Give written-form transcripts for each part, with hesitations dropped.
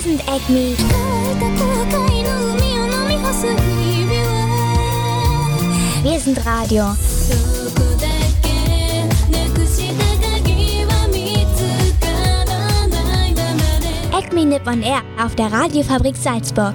sind Acme. Wir sind Radio. Acme Nippon Air auf der Radiofabrik Salzburg.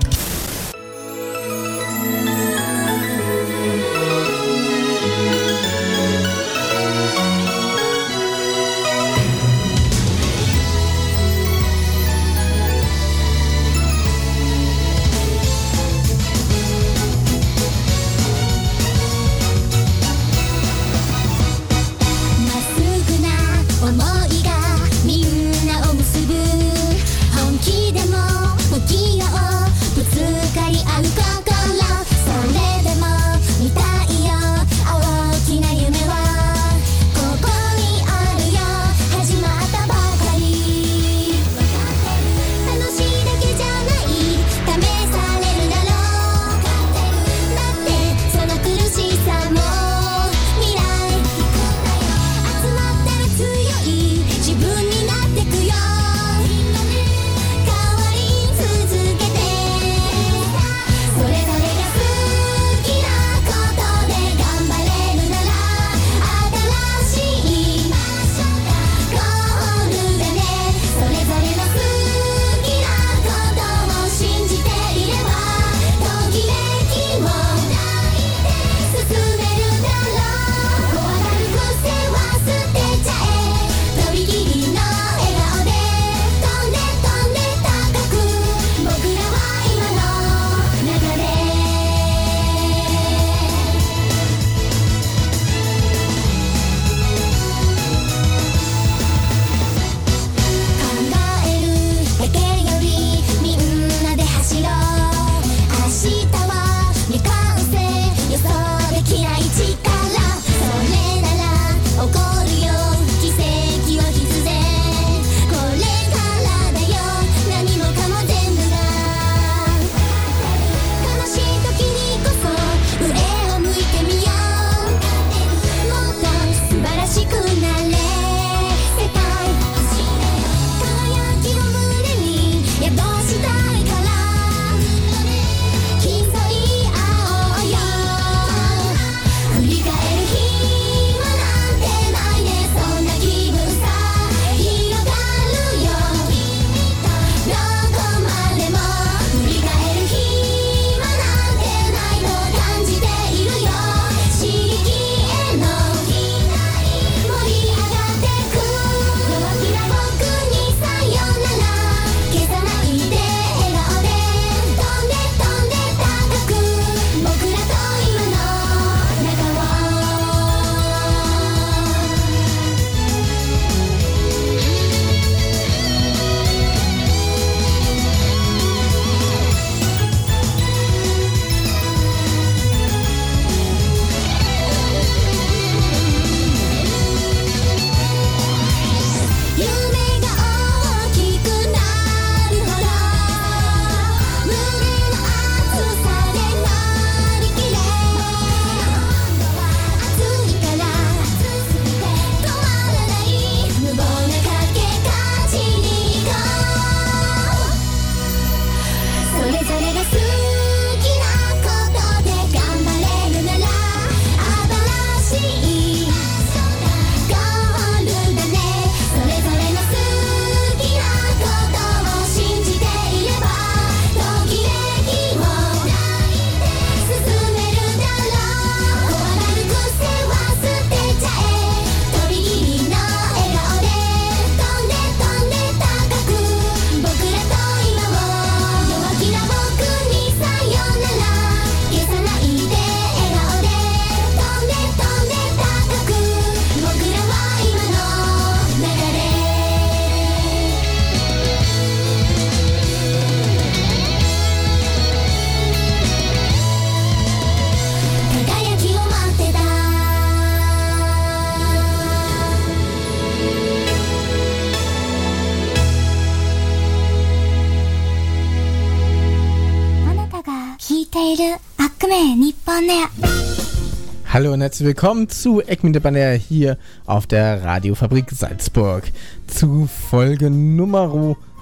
Hallo und herzlich willkommen zu Acme Nippon Air hier auf der Radiofabrik Salzburg zu Folge Nummer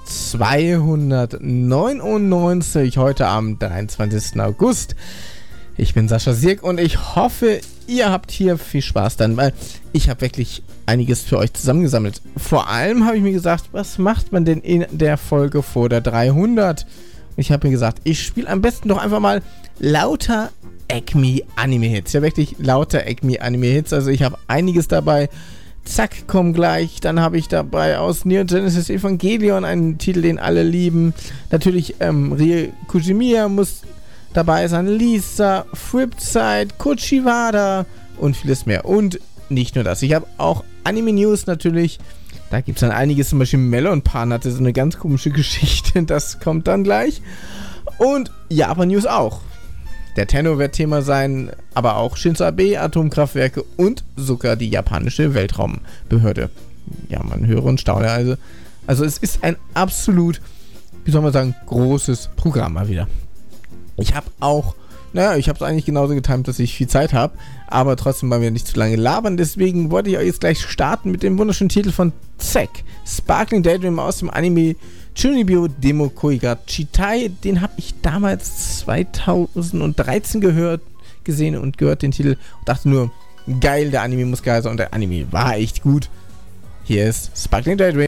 299, heute am 23. August. Ich bin Sascha Sirk und ich hoffe, ihr habt hier viel Spaß dann, weil ich habe wirklich einiges für euch zusammengesammelt. Vor allem habe ich mir gesagt, was macht man denn in der Folge vor der 300? Ich habe mir gesagt, ich spiele am besten doch einfach mal lauter Acme Anime Hits. Ja, wirklich lauter Acme Anime Hits. Also ich habe einiges dabei. Zack, komm gleich. Dann habe ich dabei aus Neon Genesis Evangelion einen Titel, den alle lieben. Natürlich Rie Kujimiya muss dabei sein. Lisa, Flipside, Kochiwada und vieles mehr. Und nicht nur das. Ich habe auch Anime News natürlich. Da gibt es dann einiges. Zum Beispiel Melon Pan hatte so eine ganz komische Geschichte. Das kommt dann gleich. Und Japan News auch. Der Tenno wird Thema sein, aber auch Shinzo Abe, Atomkraftwerke und sogar die japanische Weltraumbehörde. Ja, man höre und staune. Also es ist ein absolut, wie soll man sagen, großes Programm mal wieder. Ich habe auch, ich habe es eigentlich genauso getimt, dass ich viel Zeit habe, aber trotzdem wollen wir nicht zu lange labern. Deswegen wollte ich euch jetzt gleich starten mit dem wunderschönen Titel von Zack, Sparkling Daydream aus dem Anime Chunibyo Demo Koiga Chitai. Den habe ich damals 2013 gesehen und gehört den Titel und dachte nur, geil, der Anime muss geil sein, und der Anime war echt gut. Hier ist Sparkling Daydream.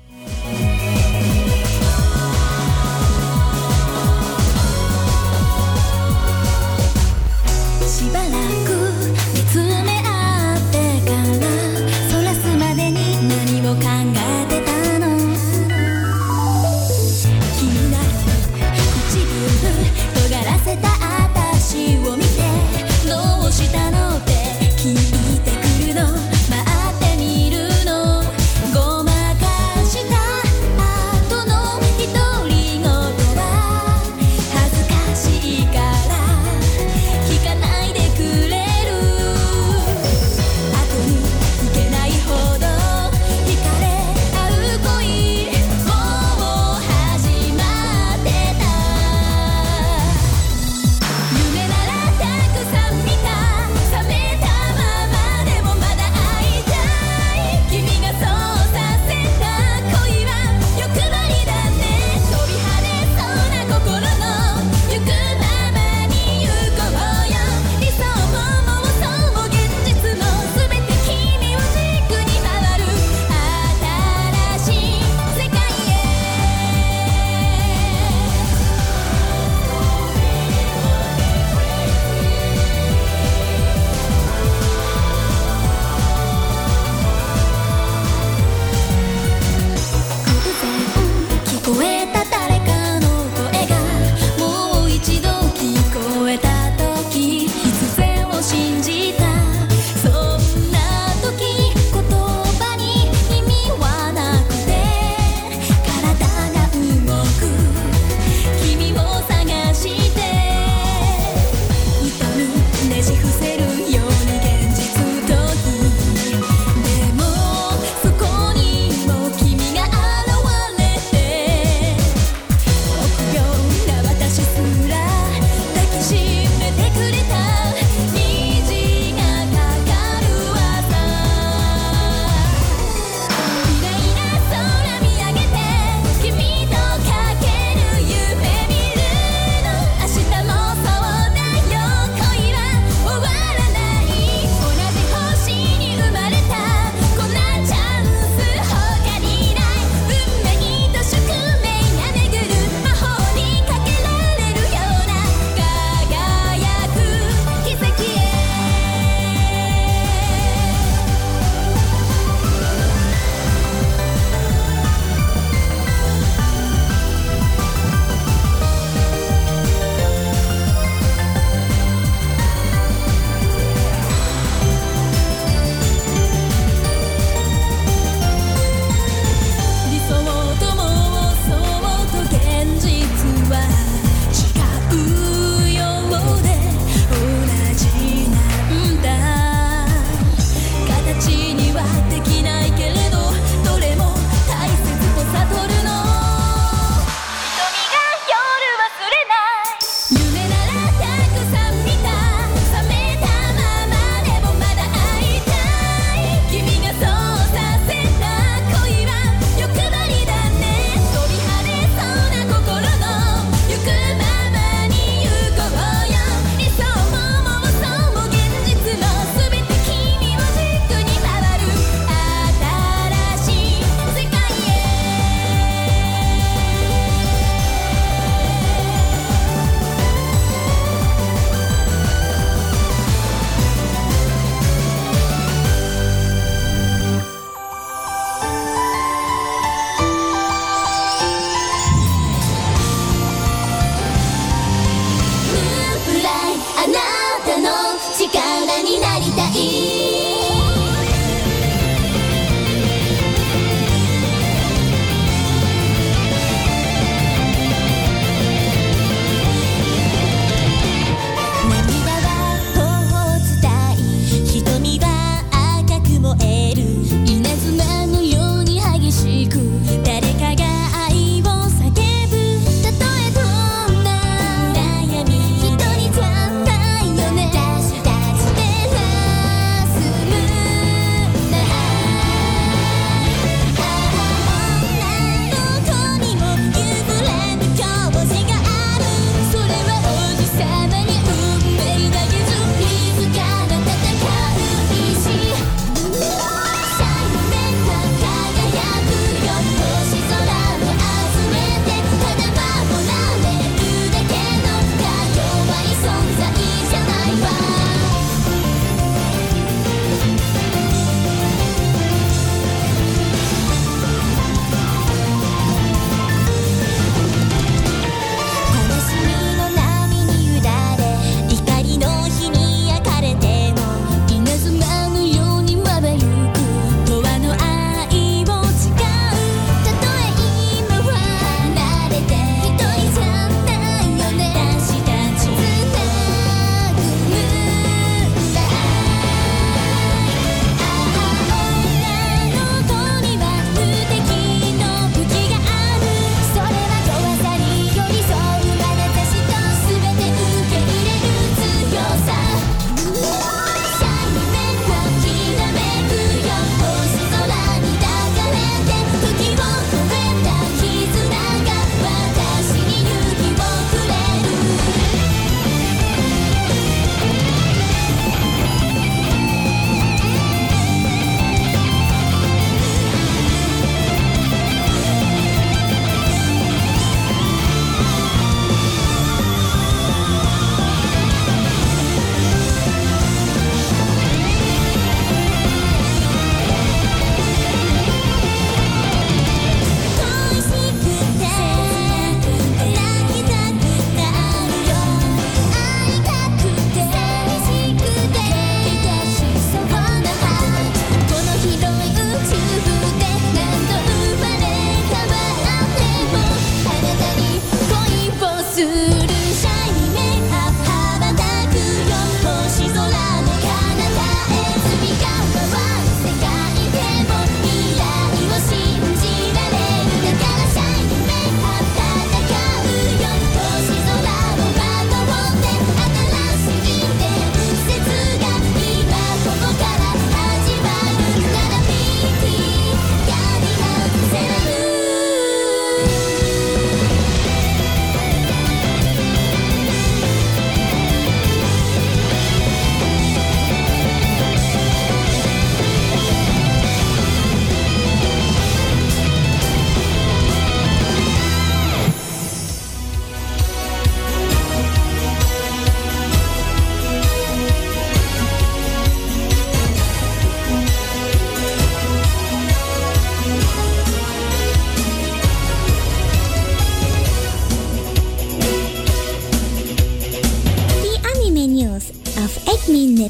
聞いてくるの待ってみるのごまかし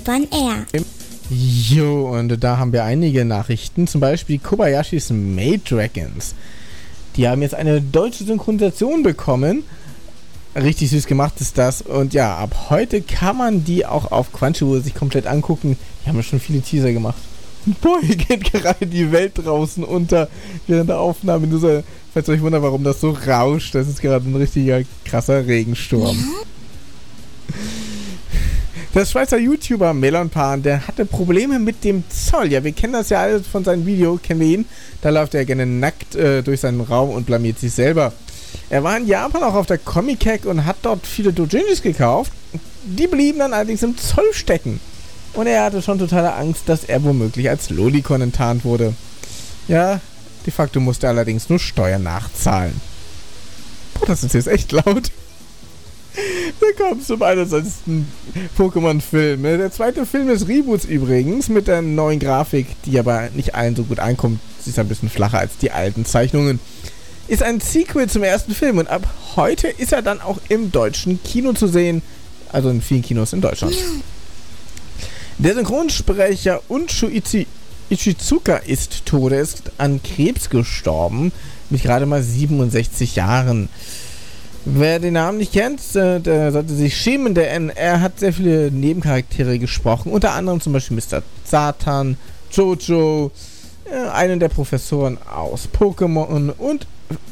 Minute on Air. Jo, und da haben wir einige Nachrichten, zum Beispiel Kobayashis Maid Dragons. Die haben jetzt eine deutsche Synchronisation bekommen. Richtig süß gemacht ist das. Und ja, ab heute kann man die auch auf Crunchyroll sich komplett angucken. Die haben ja schon viele Teaser gemacht. Boah, hier geht gerade die Welt draußen unter während der Aufnahme. Nur so, falls ihr euch wundert, warum das so rauscht. Das ist gerade ein richtiger krasser Regensturm. Der Schweizer YouTuber Melon Pan, der hatte Probleme mit dem Zoll. Ja, wir kennen das ja alle von seinem Video, kennen wir ihn. Da läuft er gerne nackt durch seinen Raum und blamiert sich selber. Er war in Japan auch auf der Comic-Con und hat dort viele Doujinshis gekauft. Die blieben dann allerdings im Zoll stecken. Und er hatte schon totale Angst, dass er womöglich als Lolicon enttarnt wurde. Ja, de facto musste er allerdings nur Steuern nachzahlen. Boah, das ist jetzt echt laut. Willkommen zum 21. Pokémon-Film. Der zweite Film des Reboots übrigens, mit der neuen Grafik, die aber nicht allen so gut ankommt. Sie ist ein bisschen flacher als die alten Zeichnungen. Ist ein Sequel zum ersten Film und ab heute ist er dann auch im deutschen Kino zu sehen. Also in vielen Kinos in Deutschland. Der Synchronsprecher Unshu Ichizuka ist tot. Er ist an Krebs gestorben, mit gerade mal 67 Jahren. Wer den Namen nicht kennt, der sollte sich schämen, denn er hat sehr viele Nebencharaktere gesprochen. Unter anderem zum Beispiel Mr. Satan, Jojo, einen der Professoren aus Pokémon und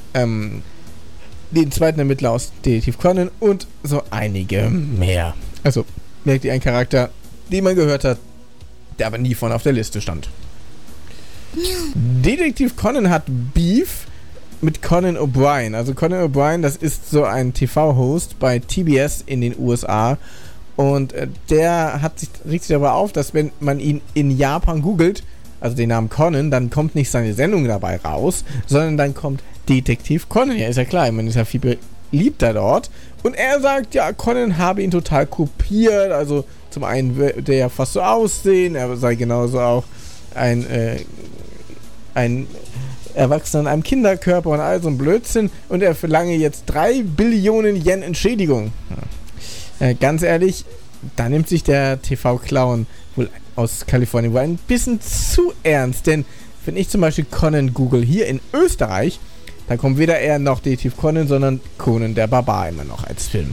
den zweiten Ermittler aus Detektiv Conan und so einige mehr. Also, merkt ihr, ein Charakter, den man gehört hat, der aber nie vorne auf der Liste stand. Detektiv Conan hat Beef mit Conan O'Brien. Also Conan O'Brien, das ist so ein TV-Host bei TBS in den USA. Und der regt sich darüber auf, dass wenn man ihn in Japan googelt, also den Namen Conan, dann kommt nicht seine Sendung dabei raus, sondern dann kommt Detektiv Conan. Ja, ist ja klar, man ist ja viel beliebter dort. Und er sagt, ja, Conan habe ihn total kopiert. Also zum einen würde er ja fast so aussehen, er sei genauso auch ein Erwachsener in einem Kinderkörper und all so ein Blödsinn. Und er verlange jetzt 3 Billionen Yen Entschädigung. Ja. Ganz ehrlich, da nimmt sich der TV-Clown wohl aus Kalifornien wohl ein bisschen zu ernst. Denn wenn ich zum Beispiel Conan google hier in Österreich, da kommt weder er noch Detektiv Conan, sondern Conan der Barbar immer noch als Film.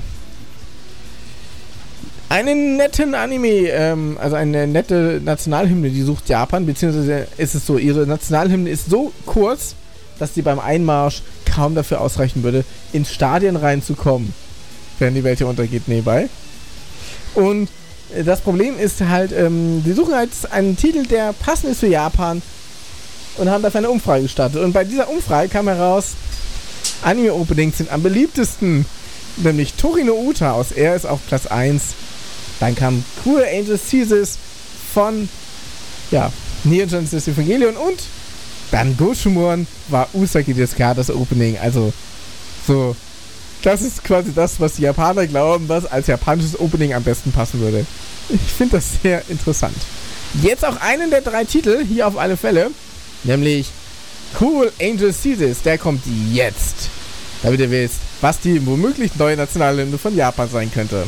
Einen netten Anime, also eine nette Nationalhymne, die sucht Japan, beziehungsweise ist es so, ihre Nationalhymne ist so kurz, dass sie beim Einmarsch kaum dafür ausreichen würde, ins Stadion reinzukommen, wenn die Welt hier untergeht nebenbei. Und das Problem ist halt, sie suchen halt einen Titel, der passend ist für Japan und haben dafür eine Umfrage gestartet. Und bei dieser Umfrage kam heraus, Anime-Openings sind am beliebtesten, nämlich Torino Uta aus Er ist auf Platz 1. Dann kam Cruel Angel Thesis von, Neon Genesis Evangelion und dann Goshumon war Usagi Deska das Opening. Also, so, das ist quasi das, was die Japaner glauben, was als japanisches Opening am besten passen würde. Ich finde das sehr interessant. Jetzt auch einen der 3 Titel, hier auf alle Fälle, nämlich Cruel Angel Thesis, der kommt jetzt. Damit ihr wisst, was die womöglich neue Nationalhymne von Japan sein könnte.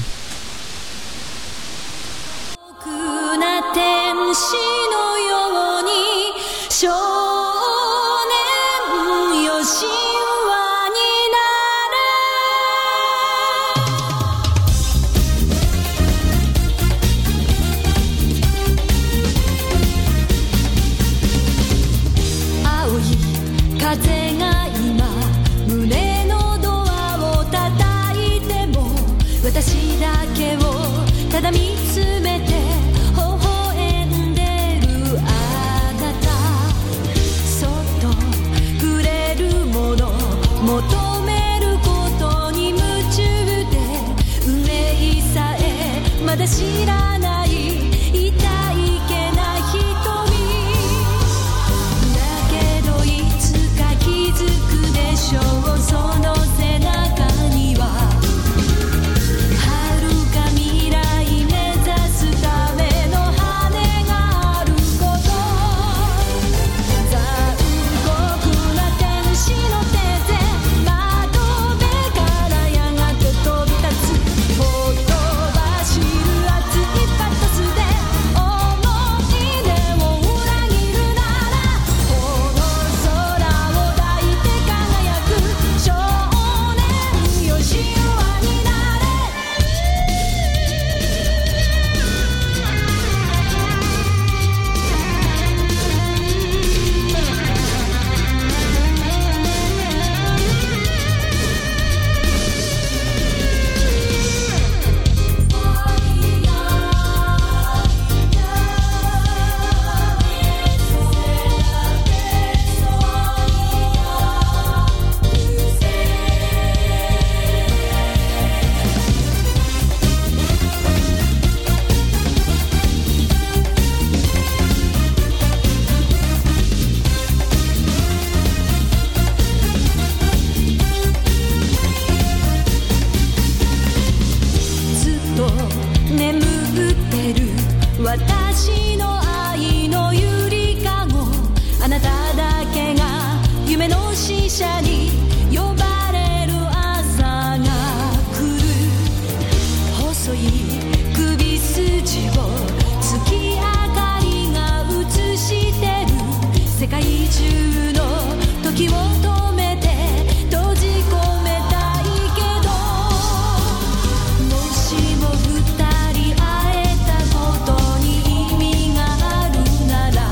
中の時を止めて閉じ込めたいけど、もしも二人会えたことに意味があるなら、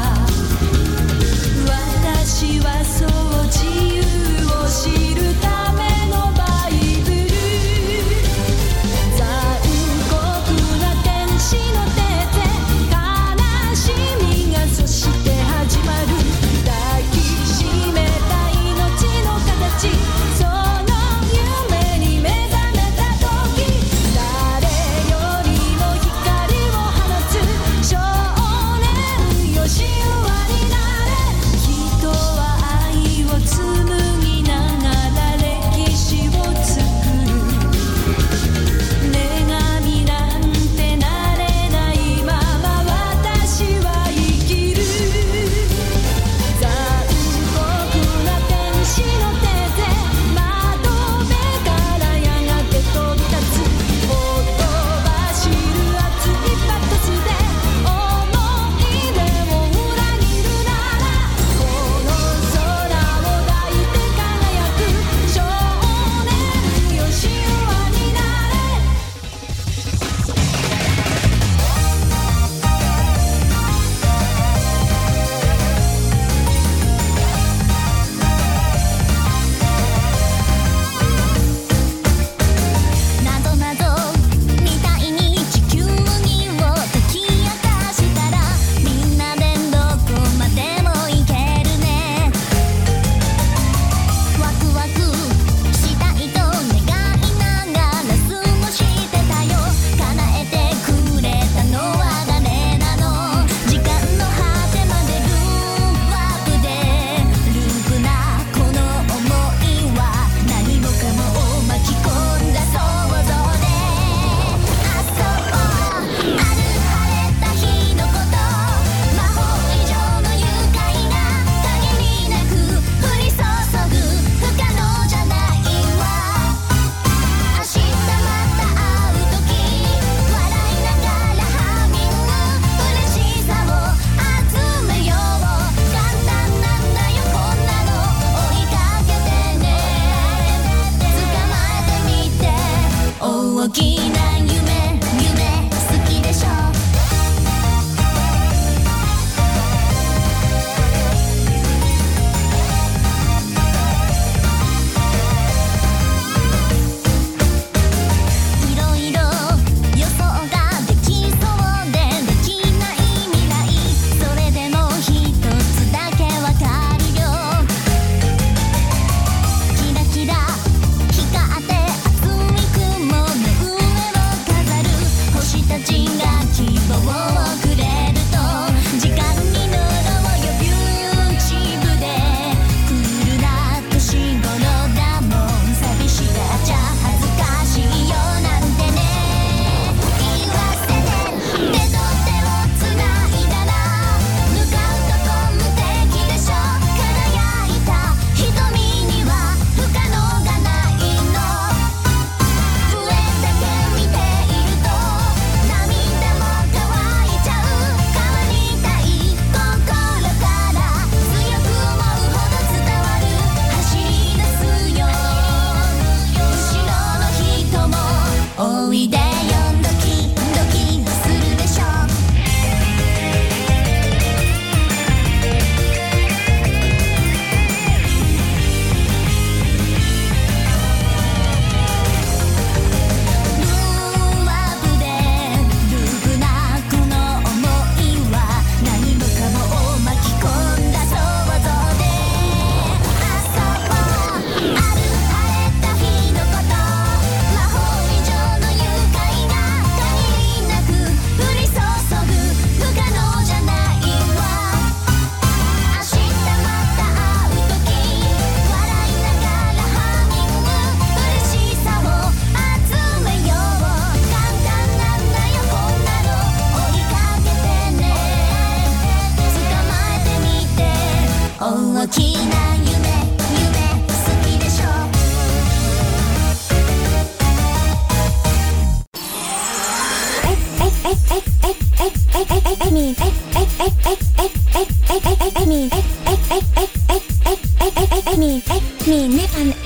私はそう自由を知るためのバイブル、残酷な天使の手で悲しみがそして始まる、抱きしめたいの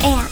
Air.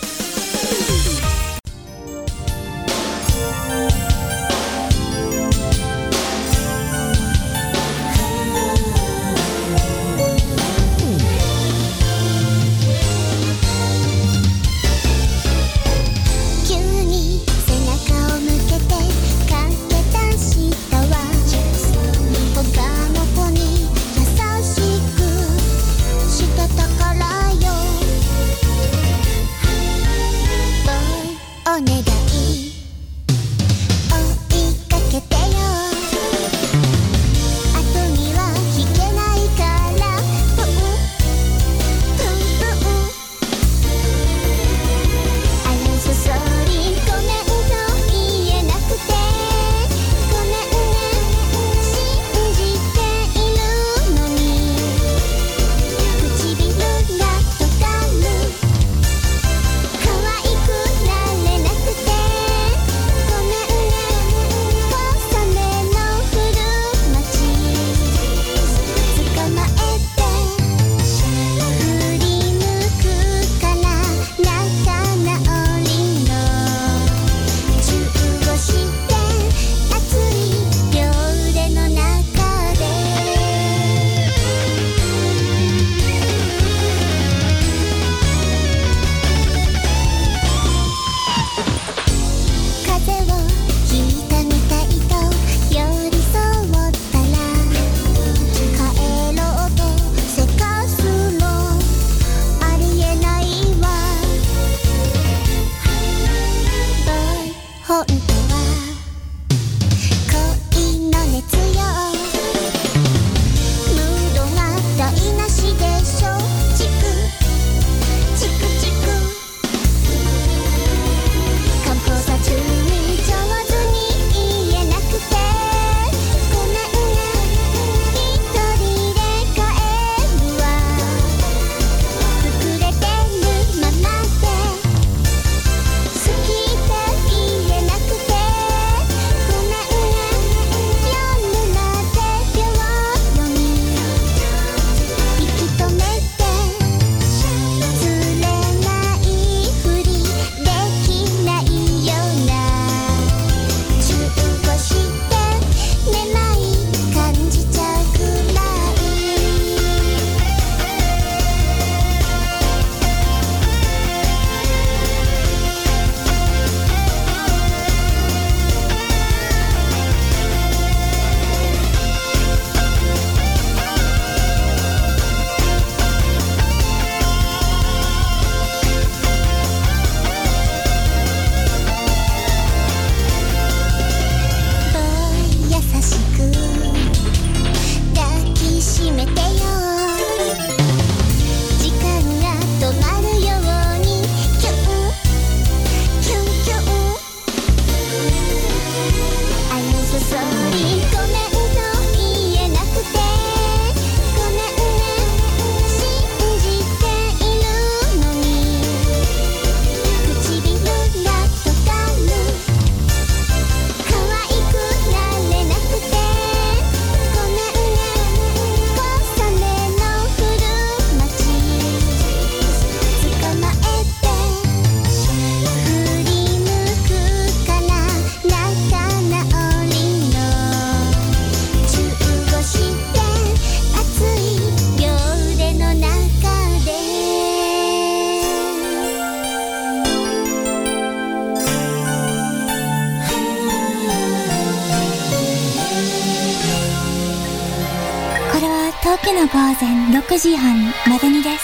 時の午前6時半までにです。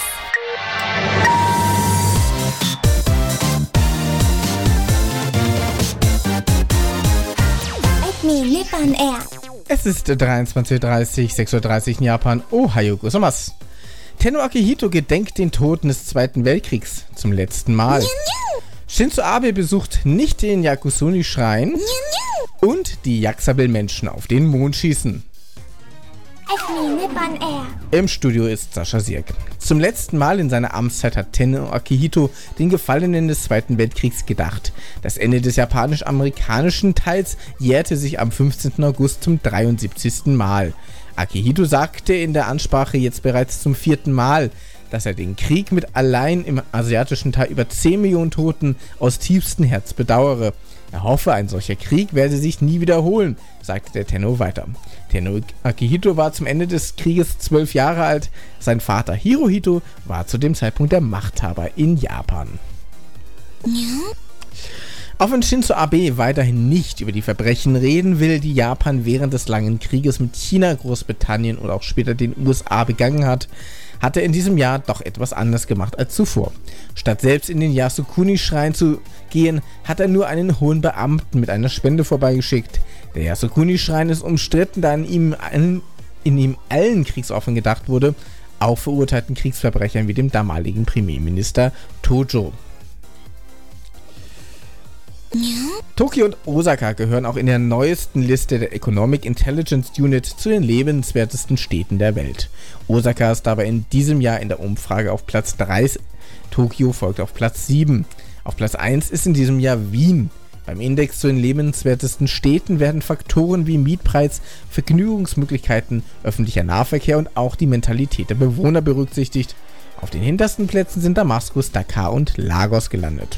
Nippon Air. Es ist 23:30, 6:30 in Japan. Ohayou gozaimasu. Tenno Akihito gedenkt den Toten des Zweiten Weltkriegs zum letzten Mal. Shinzo Abe besucht nicht den Yakusuni-Schrein. Und die Jaxabel-Menschen auf den Mond schießen. Nippon Air. Im Studio ist Sascha Sierk. Zum letzten Mal in seiner Amtszeit hat Tenno Akihito den Gefallenen des Zweiten Weltkriegs gedacht. Das Ende des japanisch-amerikanischen Teils jährte sich am 15. August zum 73. Mal. Akihito sagte in der Ansprache jetzt bereits zum 4. Mal, dass er den Krieg mit allein im asiatischen Teil über 10 Millionen Toten aus tiefstem Herz bedauere. Er hoffe, ein solcher Krieg werde sich nie wiederholen, sagte der Tenno weiter. Tenno Akihito war zum Ende des Krieges 12 Jahre alt. Sein Vater Hirohito war zu dem Zeitpunkt der Machthaber in Japan. Auch wenn Shinzo Abe weiterhin nicht über die Verbrechen reden will, die Japan während des langen Krieges mit China, Großbritannien und auch später den USA begangen hat, hat er in diesem Jahr doch etwas anders gemacht als zuvor. Statt selbst in den Yasukuni-Schrein zu gehen, hat er nur einen hohen Beamten mit einer Spende vorbeigeschickt. Der Yasukuni-Schrein ist umstritten, da in ihm allen Kriegsopfern gedacht wurde, auch verurteilten Kriegsverbrechern wie dem damaligen Premierminister Tojo. Tokio und Osaka gehören auch in der neuesten Liste der Economic Intelligence Unit zu den lebenswertesten Städten der Welt. Osaka ist dabei in diesem Jahr in der Umfrage auf Platz 3, Tokio folgt auf Platz 7. Auf Platz 1 ist in diesem Jahr Wien. Beim Index zu den lebenswertesten Städten werden Faktoren wie Mietpreis, Vergnügungsmöglichkeiten, öffentlicher Nahverkehr und auch die Mentalität der Bewohner berücksichtigt. Auf den hintersten Plätzen sind Damaskus, Dakar und Lagos gelandet.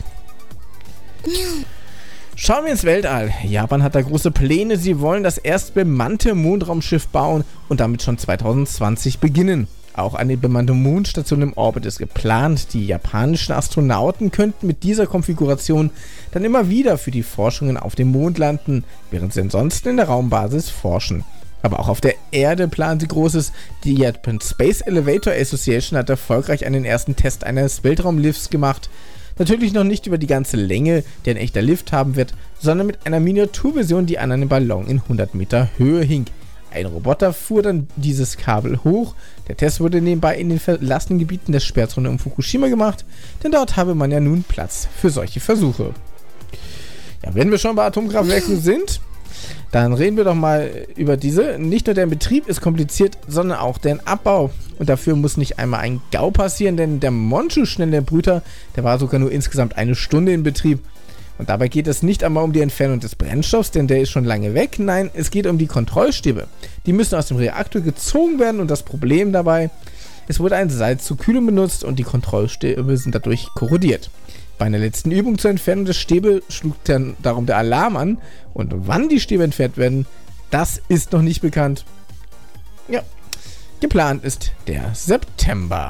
Schauen wir ins Weltall. Japan hat da große Pläne. Sie wollen das erst bemannte Mondraumschiff bauen und damit schon 2020 beginnen. Auch eine bemannte Mondstation im Orbit ist geplant. Die japanischen Astronauten könnten mit dieser Konfiguration dann immer wieder für die Forschungen auf dem Mond landen, während sie ansonsten in der Raumbasis forschen. Aber auch auf der Erde plant sie Großes. Die Japan Space Elevator Association hat erfolgreich einen ersten Test eines Weltraumlifts gemacht. Natürlich noch nicht über die ganze Länge, die ein echter Lift haben wird, sondern mit einer Miniaturversion, die an einem Ballon in 100 Meter Höhe hing. Ein Roboter fuhr dann dieses Kabel hoch. Der Test wurde nebenbei in den verlassenen Gebieten der Sperrzone um Fukushima gemacht, denn dort habe man ja nun Platz für solche Versuche. Ja, wenn wir schon bei Atomkraftwerken sind, dann reden wir doch mal über diese. Nicht nur der Betrieb ist kompliziert, sondern auch deren Abbau. Und dafür muss nicht einmal ein GAU passieren, denn der Monshu-Schnellbrüter, der war sogar nur insgesamt 1 Stunde in Betrieb. Und dabei geht es nicht einmal um die Entfernung des Brennstoffs, denn der ist schon lange weg. Nein, es geht um die Kontrollstäbe. Die müssen aus dem Reaktor gezogen werden und das Problem dabei, es wurde ein Salz zur Kühlung benutzt und die Kontrollstäbe sind dadurch korrodiert. Bei einer letzten Übung zur Entfernung des Stäbe schlug dann darum der Alarm an und wann die Stäbe entfernt werden, das ist noch nicht bekannt. Ja, geplant ist der September.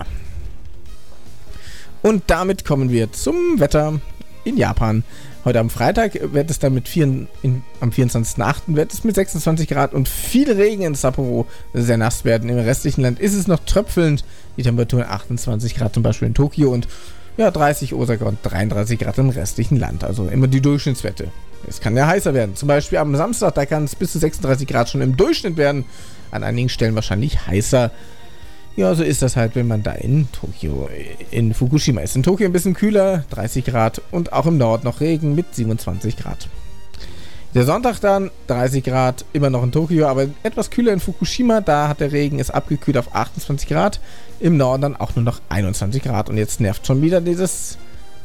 Und damit kommen wir zum Wetter in Japan. Heute am Freitag wird es dann am 24.08. wird es mit 26 Grad und viel Regen in Sapporo sehr nass werden. Im restlichen Land ist es noch tröpfelnd. Die Temperaturen 28 Grad zum Beispiel in Tokio und 30 Osaka und 33 Grad im restlichen Land. Also immer die Durchschnittswerte. Es kann ja heißer werden. Zum Beispiel am Samstag, da kann es bis zu 36 Grad schon im Durchschnitt werden. An einigen Stellen wahrscheinlich heißer. Ja, so ist das halt, wenn man da in Tokio, in Fukushima ist. In Tokio ein bisschen kühler, 30 Grad und auch im Norden noch Regen mit 27 Grad. Der Sonntag dann 30 Grad, immer noch in Tokio, aber etwas kühler in Fukushima. Da hat der Regen es abgekühlt auf 28 Grad. Im Norden dann auch nur noch 21 Grad. Und jetzt nervt schon wieder dieses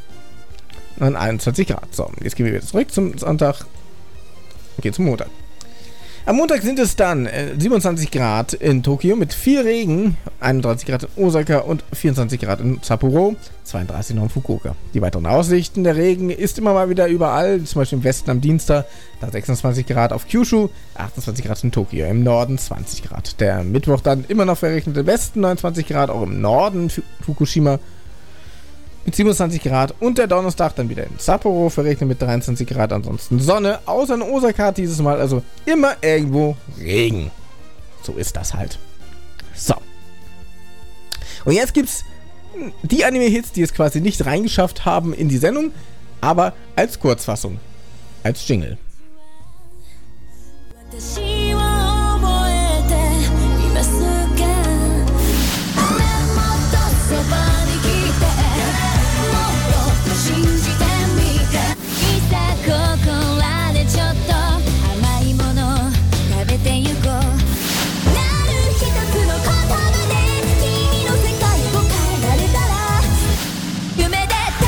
21 Grad. So, jetzt gehen wir wieder zurück zum Sonntag. Okay, zum Montag. Am Montag sind es dann 27 Grad in Tokio mit viel Regen, 31 Grad in Osaka und 24 Grad in Sapporo, 32 noch in Fukuoka. Die weiteren Aussichten: der Regen ist immer mal wieder überall, zum Beispiel im Westen am Dienstag, da 26 Grad auf Kyushu, 28 Grad in Tokio, im Norden 20 Grad. Der Mittwoch dann immer noch verregnet im Westen, 29 Grad, auch im Norden Fukushima mit 27 Grad und der Donnerstag dann wieder in Sapporo verregnet mit 23 Grad, ansonsten Sonne, außer in Osaka dieses Mal, also immer irgendwo Regen. So ist das halt. So. Und jetzt gibt's die Anime-Hits, die es quasi nicht reingeschafft haben in die Sendung, aber als Kurzfassung, als Jingle. 私を覚えていますかもっとそばに来てもっと信じてみていざここらでちょっと甘いもの食べてゆこうなる一つの言葉で君の世界を変えられたら夢で高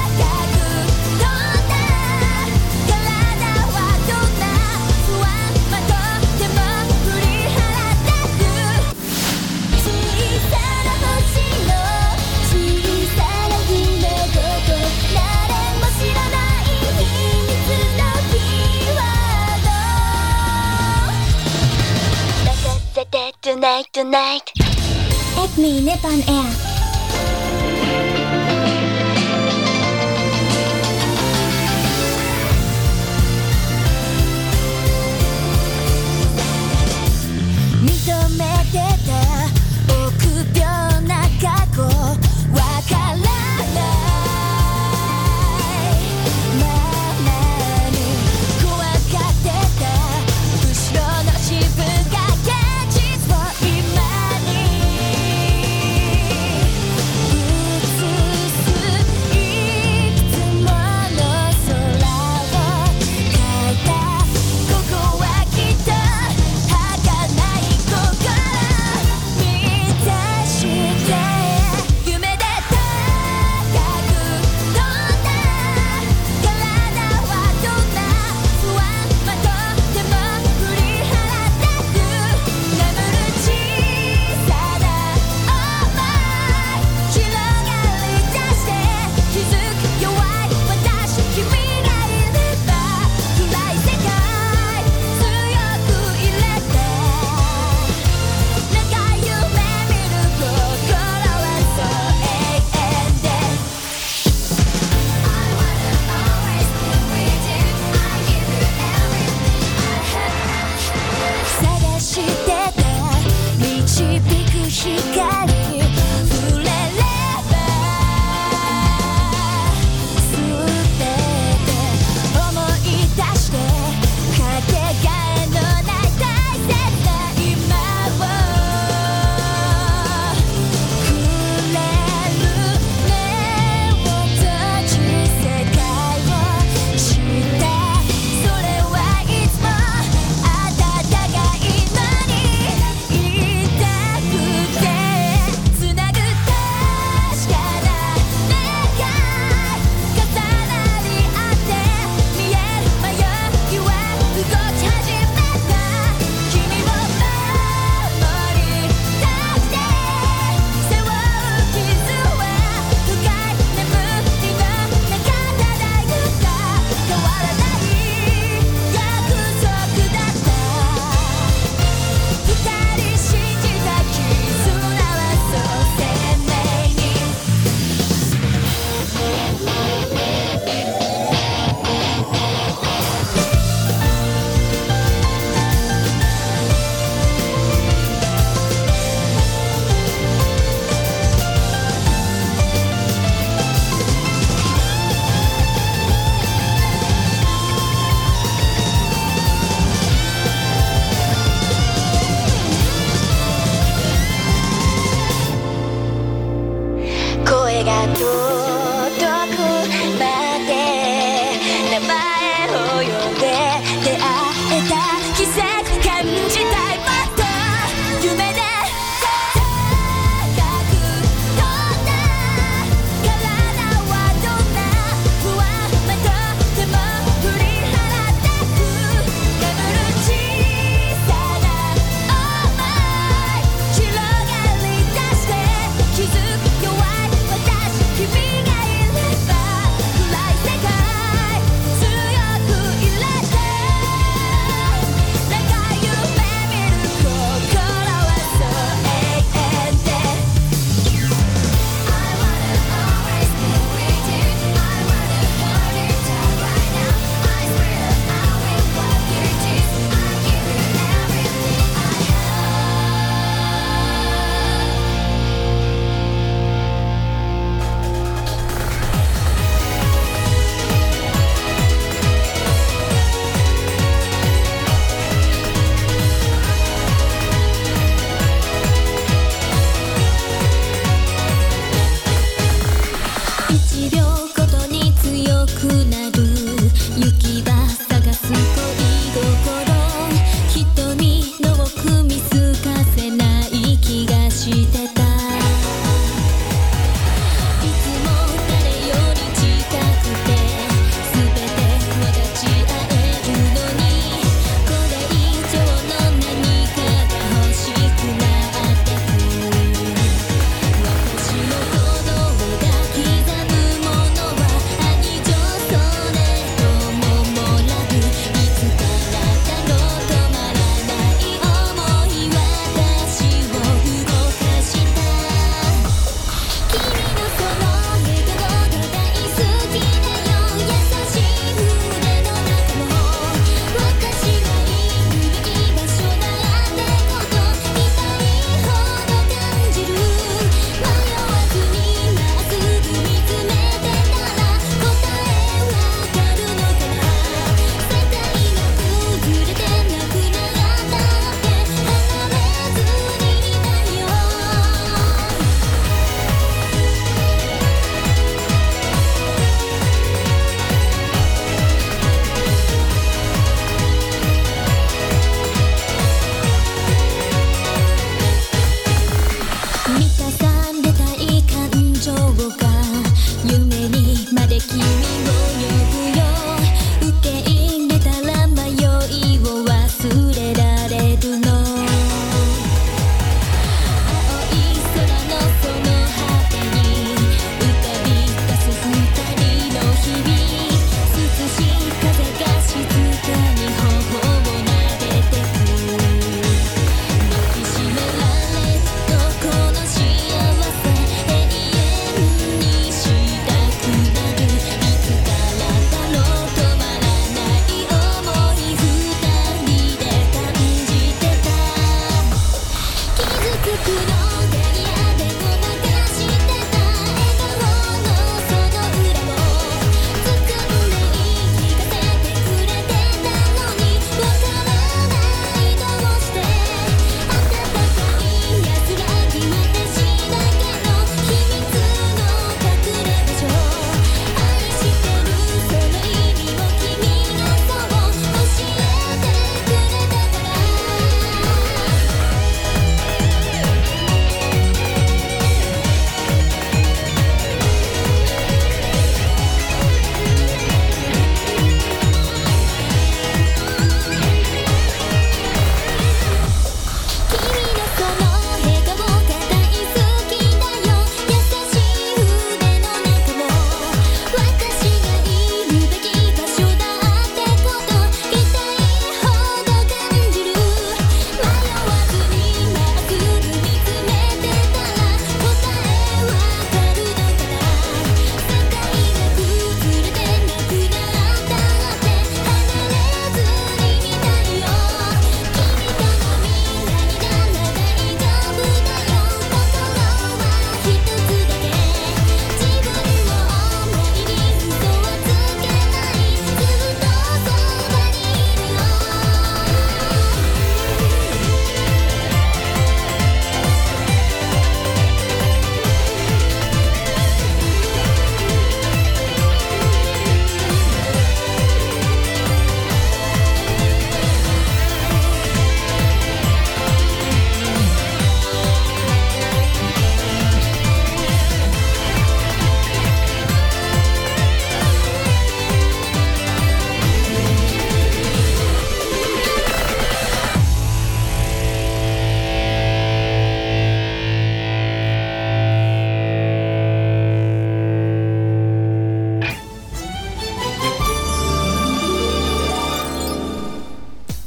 く飛んだ体はどんな不安 tonight, tonight. Acme Nippon Air.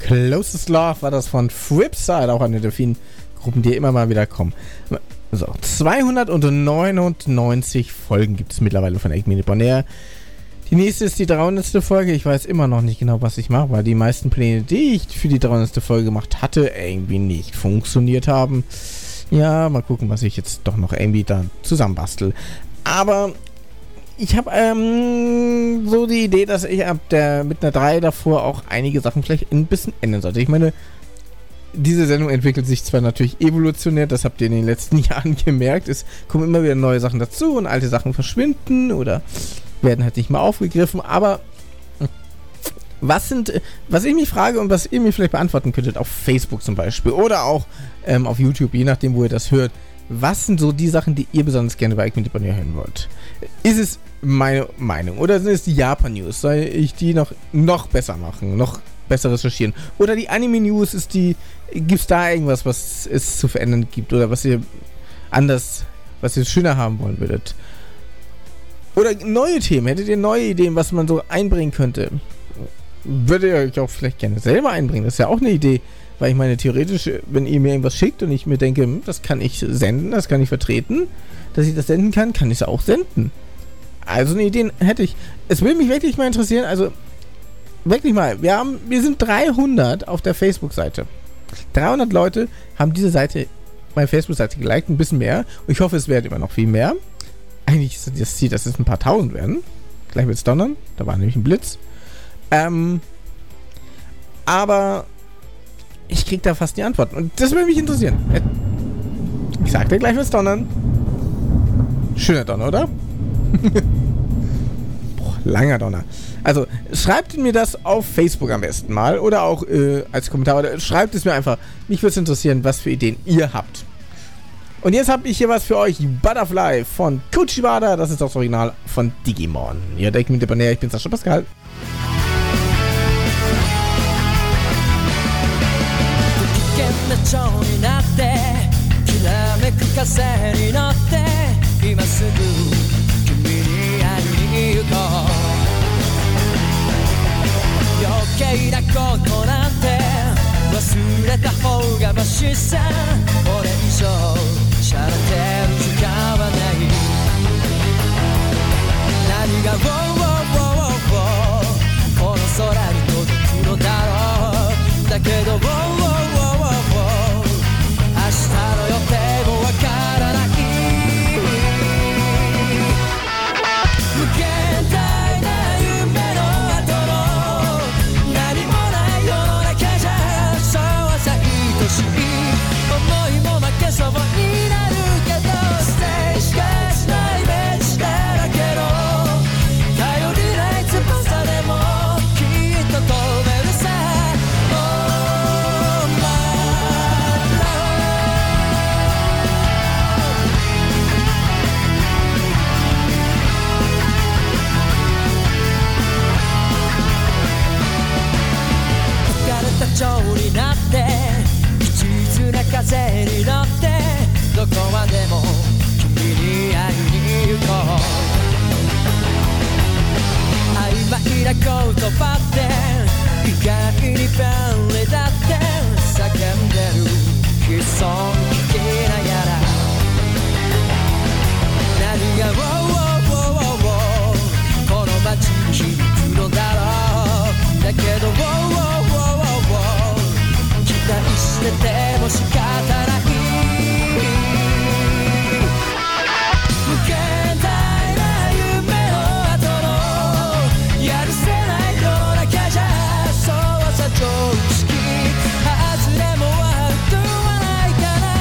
Closest Love war das von Flipside, auch eine der vielen Gruppen, die immer mal wieder kommen. So, 299 Folgen gibt es mittlerweile von 8 Minute On Air. Die nächste ist die 300. Folge. Ich weiß immer noch nicht genau, was ich mache, weil die meisten Pläne, die ich für die 300. Folge gemacht hatte, irgendwie nicht funktioniert haben. Ja, mal gucken, was ich jetzt doch noch irgendwie da zusammenbastel. Aber ich habe so die Idee, dass ich mit einer 3 davor auch einige Sachen vielleicht ein bisschen ändern sollte. Ich meine, diese Sendung entwickelt sich zwar natürlich evolutionär, das habt ihr in den letzten Jahren gemerkt. Es kommen immer wieder neue Sachen dazu und alte Sachen verschwinden oder werden halt nicht mehr aufgegriffen. Aber was ich mich frage und was ihr mir vielleicht beantworten könntet, auf Facebook zum Beispiel oder auch auf YouTube, je nachdem, wo ihr das hört, was sind so die Sachen, die ihr besonders gerne bei 8 Minute On Air hören wollt? Ist es meine Meinung oder sind es die Japan-News? Soll ich die noch besser machen, noch besser recherchieren? Oder die Anime-News, gibt es da irgendwas, was es zu verändern gibt oder was ihr schöner haben wollen würdet? Oder neue Themen, hättet ihr neue Ideen, was man so einbringen könnte? Würdet ihr euch auch vielleicht gerne selber einbringen? Das ist ja auch eine Idee, weil ich meine, theoretisch, wenn ihr mir irgendwas schickt und ich mir denke, das kann ich senden, das kann ich vertreten, dass ich das senden kann ich es auch senden. Also eine Idee hätte ich. Es würde mich wirklich mal interessieren, also wirklich mal, wir sind 300 auf der Facebook-Seite. 300 Leute haben diese Seite, meine Facebook-Seite geliked, ein bisschen mehr. Und ich hoffe, es werden immer noch viel mehr. Eigentlich ist das Ziel, dass es ein paar tausend werden. Gleich wird es donnern. Da war nämlich ein Blitz. Aber ich krieg da fast die Antworten. Und das würde mich interessieren. Ich sag dir, gleich wird es donnern. Schöner Donner, oder? Boah, langer Donner. Also, schreibt mir das auf Facebook am besten mal. Oder auch als Kommentar. Oder schreibt es mir einfach. Mich würde es interessieren, was für Ideen ihr habt. Und jetzt habe ich hier was für euch. Butterfly von Kuchibada. Das ist das Original von Digimon. Ihr denkt mit der ich bin Sascha Pascal. 蝶になってきらめく風に乗って今すぐ君に会いに行こう余計なことなんて忘れた方がマシさこれ以上しゃれてる時間はない何がこの空に届くのだろうだけど明日の予定もわからない無限大な夢の後の何もない世の中じゃそうはさ愛しい思いも負けそうになるけどステージがしないイメージだらけの頼りない翼でもきっと飛べるさ蝶になって一途な風に乗ってどこまでも君に会いに行こう曖昧な言葉って意外に便利だって叫んでる悲壮聞きながら何がこの街に響くのだろうだけど期待してても仕方ない無限大な夢の後のやるせない世の中じゃそうさ常識外れも悪くはないかな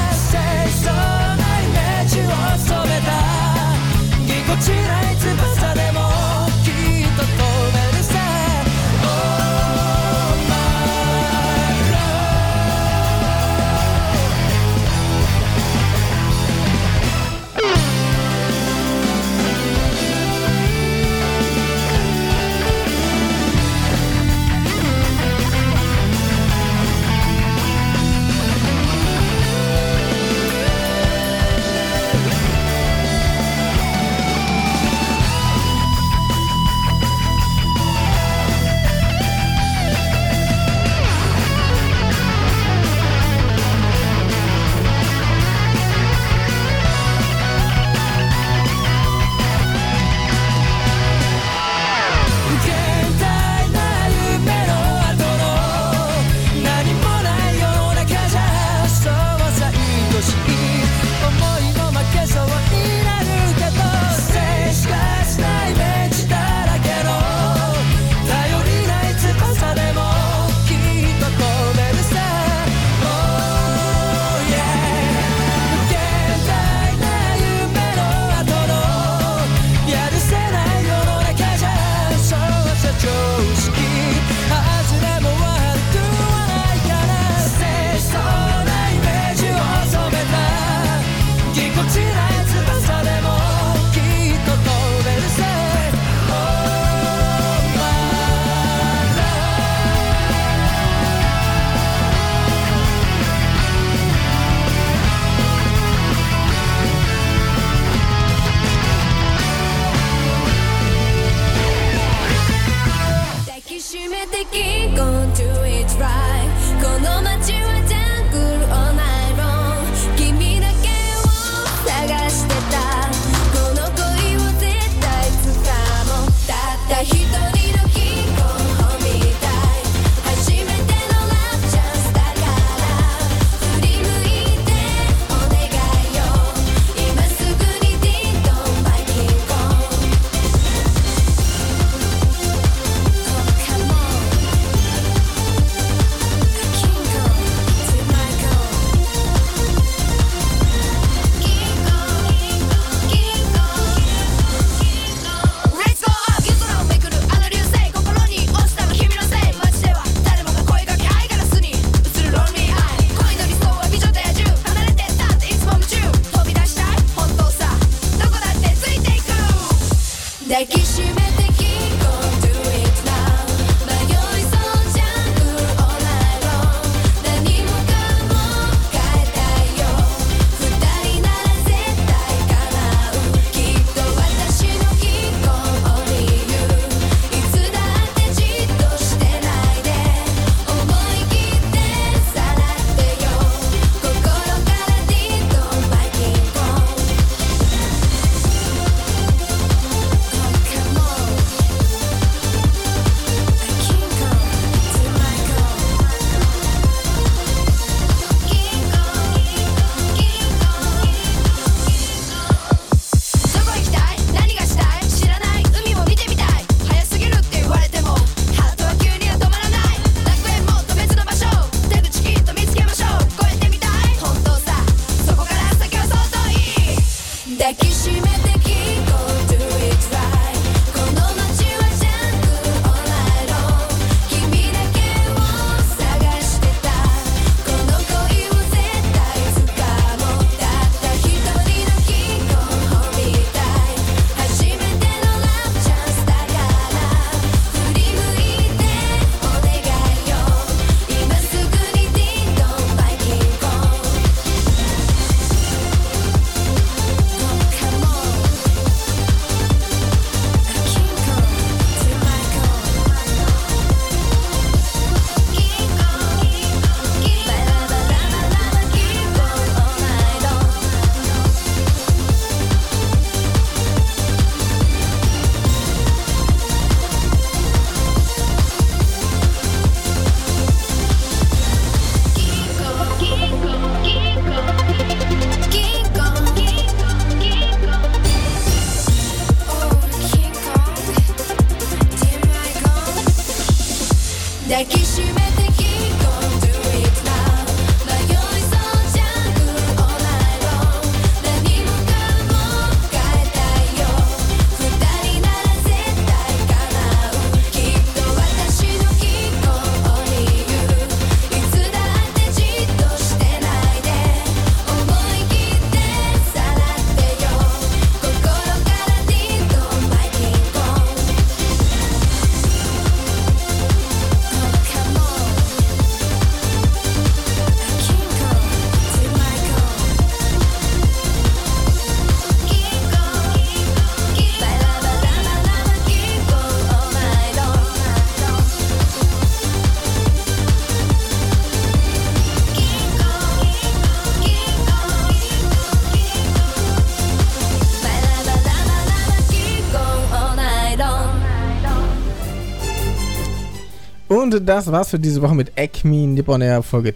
抱きしめてキーコン Do it now 迷いそうじゃん All night long 何もかも変えたいよ二人なら絶対叶うきっと私の希望に言ういつだってじっとしてないで思い切ってさらってよ心からディンとマイキンコン Oh come on King Kong to my Kong King Kongバラバラバラバ King Kong all night long King Kong King Kongバラバラバラバ King Kong all night long Und das war's für diese Woche mit Acme Nippon Air Folge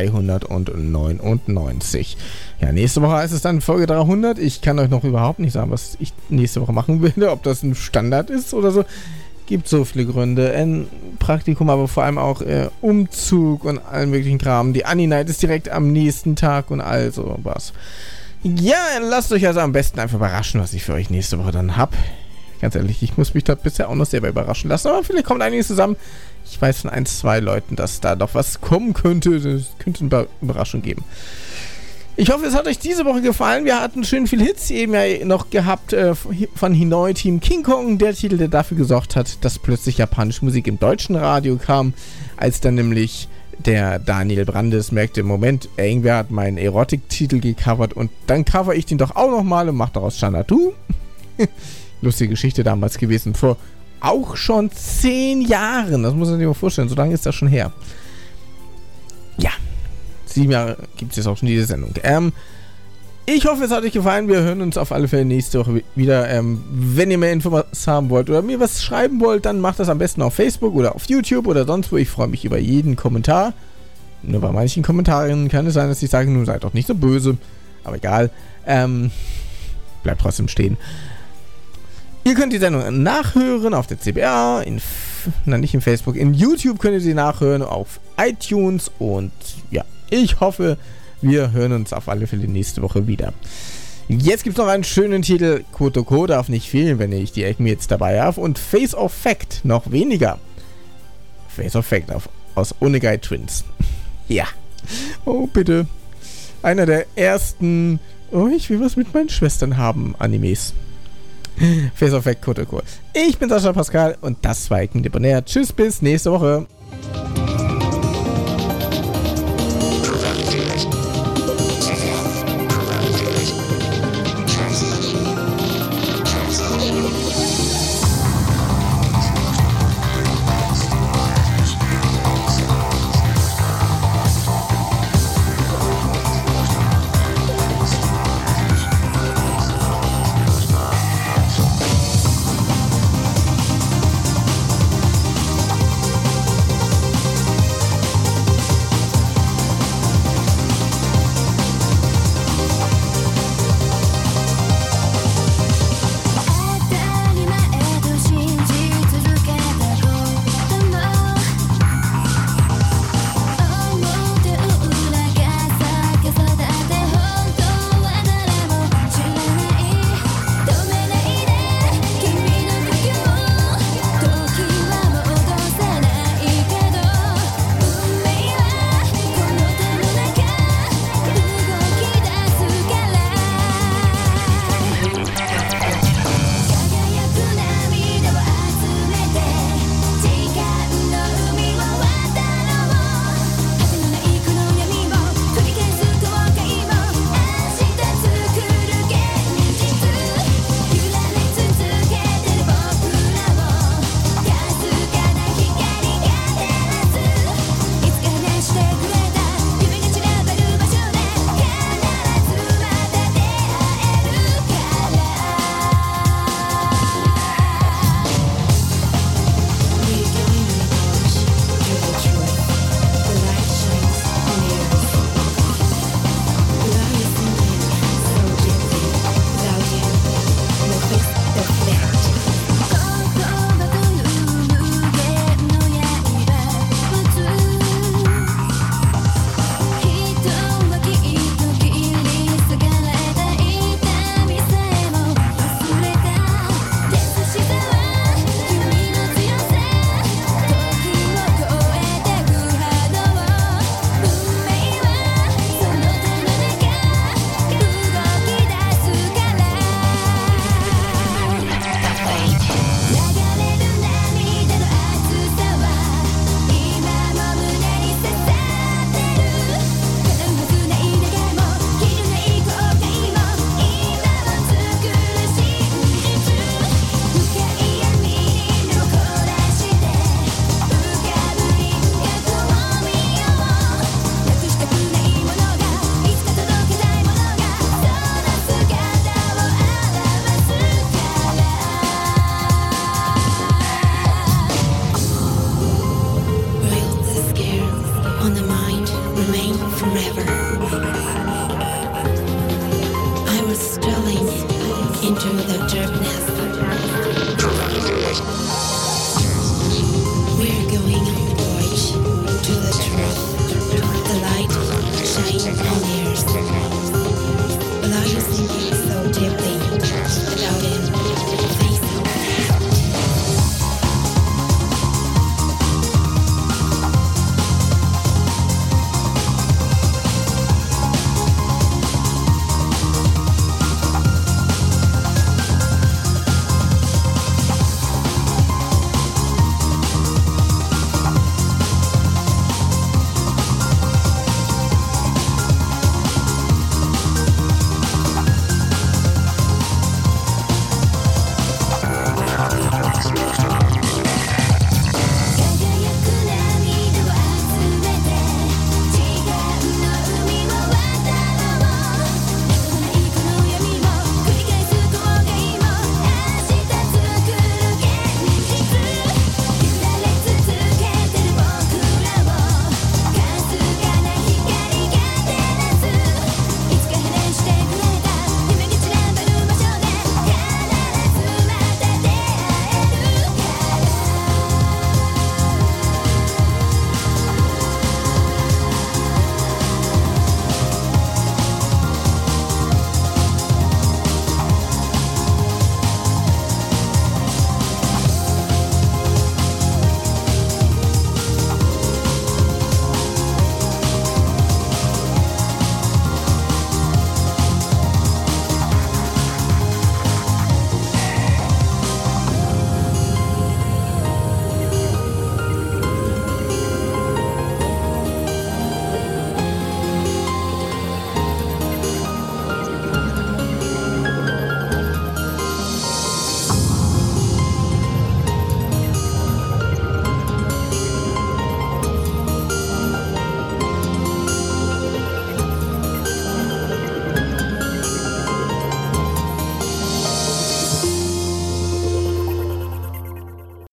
299. Ja, nächste Woche ist es dann Folge 300. Ich kann euch noch überhaupt nicht sagen, was ich nächste Woche machen werde, ob das ein Standard ist oder so. Gibt so viele Gründe. Ein Praktikum, aber vor allem auch Umzug und allen möglichen Kram. Die Anni-Night ist direkt am nächsten Tag und all so was. Ja, lasst euch also am besten einfach überraschen, was ich für euch nächste Woche dann hab. Ganz ehrlich, ich muss mich da bisher auch noch selber überraschen lassen, aber vielleicht kommt einiges zusammen. Ich weiß von 1, 2 Leuten, dass da doch was kommen könnte. Das könnte eine Überraschung geben. Ich hoffe, es hat euch diese Woche gefallen. Wir hatten schön viel Hits eben ja noch gehabt von Hinoi Team King Kong. Der Titel, der dafür gesorgt hat, dass plötzlich japanische Musik im deutschen Radio kam, als dann nämlich der Daniel Brandes merkte, Moment, irgendwer hat meinen Erotik-Titel gecovert und dann cover ich den doch auch nochmal und mach daraus Shanatu. Lustige Geschichte damals gewesen, vor auch schon 10 Jahren. Das muss man sich mal vorstellen, so lange ist das schon her. Ja, 7 Jahre gibt es jetzt auch schon diese Sendung. Ich hoffe, es hat euch gefallen. Wir hören uns auf alle Fälle nächste Woche wieder. Wenn ihr mehr Infos haben wollt oder mir was schreiben wollt, dann macht das am besten auf Facebook oder auf YouTube oder sonst wo. Ich freue mich über jeden Kommentar. Nur bei manchen Kommentaren kann es sein, dass ich sage, nun seid doch nicht so böse. Aber egal. Bleibt trotzdem stehen. Ihr könnt die Sendung nachhören auf der CBR, nicht in Facebook, in YouTube könnt ihr sie nachhören, auf iTunes und ja, ich hoffe, wir hören uns auf alle Fälle nächste Woche wieder. Jetzt gibt es noch einen schönen Titel, Kotoko darf nicht fehlen, wenn ich die Acme jetzt dabei habe und Face of Fact noch weniger. Face of Fact aus Onegai Twins. Ja, oh bitte, einer der ersten, oh ich will was mit meinen Schwestern haben, Animes. Face of Fact, Kotoko. Ich bin Sascha Pascal und das war Acme Nippon Air. Tschüss, bis nächste Woche. forever. I was stalling into the